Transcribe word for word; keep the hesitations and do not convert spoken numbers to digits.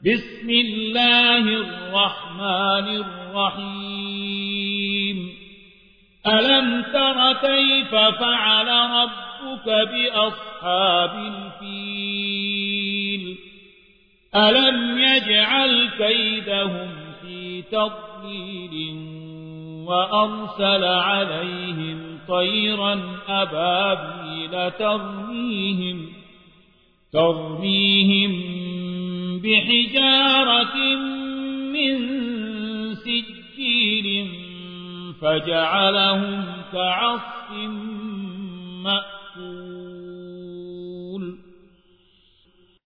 بسم الله الرحمن الرحيم ألم تر كيف فعل ربك بأصحاب الفيل ألم يجعل كيدهم في تضليل وأرسل عليهم طيرا أبابيل ترميهم, ترميهم بحجارة من سجيل فجعلهم كعصف